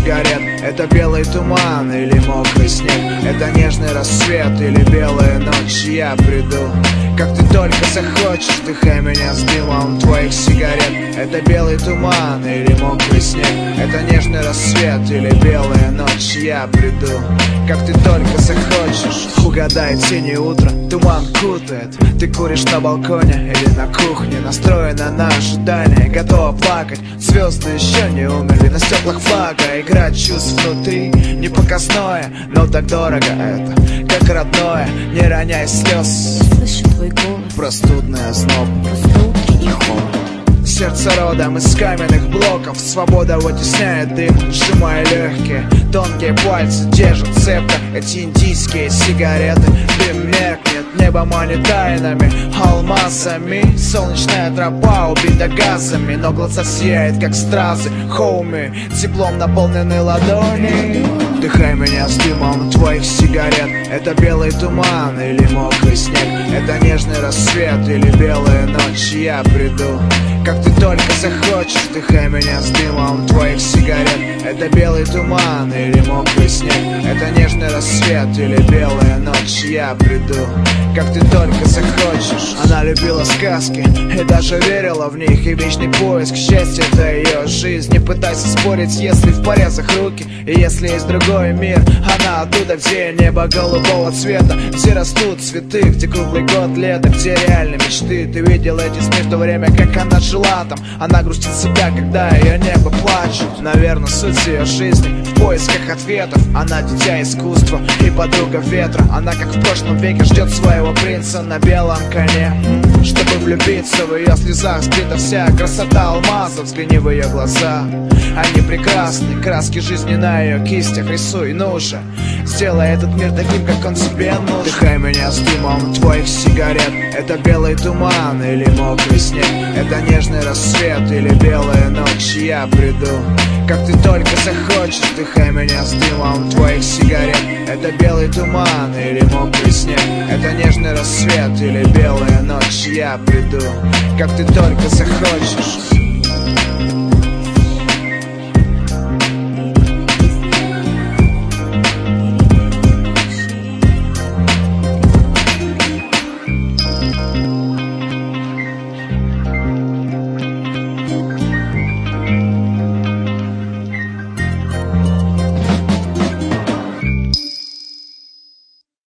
сигарет. Это белый туман или мокрый снег, это нежный рассвет или белая ночь. Я приду, как ты только захочешь. Дыхай меня с дымом твоих сигарет. Это белый туман или мокрый снег, это нежный рассвет или белая ночь. Я приду, как ты только захочешь. Угадай, синее утро, туман кутает. Ты куришь на балконе или на кухне, настроена на ожидание, готова плакать. Звезды еще не умерли, на стеклах флага. Играть чувств внутри, не показное, но так дорого это, как родное. Не роняй слез, слышу твой голос, простудный озноб, после утки и холод. Сердце родом из каменных блоков, свобода вытесняет дым, сжимая легкие. Тонкие пальцы держат цепко эти индийские сигареты. Дым меркнет, небо манит тайнами, алмазами. Солнечная тропа убита газами, но глаза сияет, как стразы. Хоуми, теплом наполнены ладони. Вдыхай меня с дымом твоих сигарет. Это белый туман или мокрый снег, это нежный рассвет или белая ночь. Я приду, как ты только захочешь. Вдыхай меня с дымом твоих сигарет. Это белый туман или мокрый снег, это нежный рассвет или белая ночь. Я приду, как ты только захочешь. Она любила сказки и даже верила в них, и вечный поиск счастья — это ее жизнь. Не пытайся спорить, если в порезах руки, и если есть другой мир. Она оттуда, где небо голубого цвета, где растут цветы, где круглый год лето, где реальные мечты. Ты видел эти сны в то время, как она жила там. Она грустит себя, когда ее небо плачет. Наверное, суть ее жизни в поисках ответов. Она дитя искусства и подруга ветра. Она, как в прошлом веке, ждет своего принца на белом коне, чтобы влюбиться. В ее слезах скрыта вся красота алмаза. Взгляни в ее глаза, они прекрасны. Краски жизни на ее кистях рисуй, ну же, сделай этот мир таким, как он тебе нужен. Вдыхай меня с дымом твоих сигарет. Это белый туман или мокрый снег, это нежный рассвет или белая ночь. Я приду, как ты только захочешь. Вдыхай меня с дымом твоих сигарет. Это белый туман или мокрый снег, это нежный рассвет или белая ночь. Я приду, как ты только захочешь.